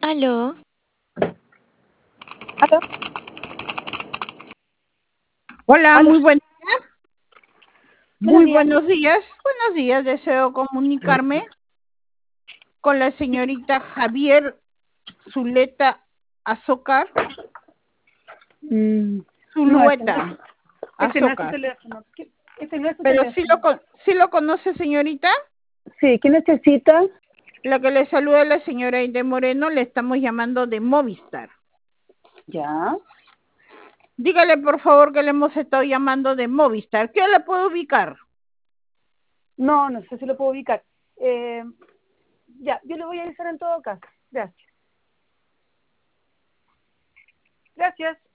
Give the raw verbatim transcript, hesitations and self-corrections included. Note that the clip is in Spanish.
Aló, Aló, Hola, aló, muy buen, buenos muy días. buenos días. Buenos días. Deseo comunicarme con la señorita Javier Zuleta Azócar, Mm, no, este no es, Zulueta este no es su Azócar. teléfono. ¿Qué- Este no es su Pero sí lo, teléfono. con- sí lo conoce, señorita. Sí, ¿qué necesita? La que le saluda la señora Aide Moreno, le estamos llamando de Movistar. Ya. Dígale, por favor, que le hemos estado llamando de Movistar. ¿Qué le puedo ubicar? No, no sé si lo puedo ubicar. Eh, ya, yo le voy a avisar en todo caso. Gracias. Gracias.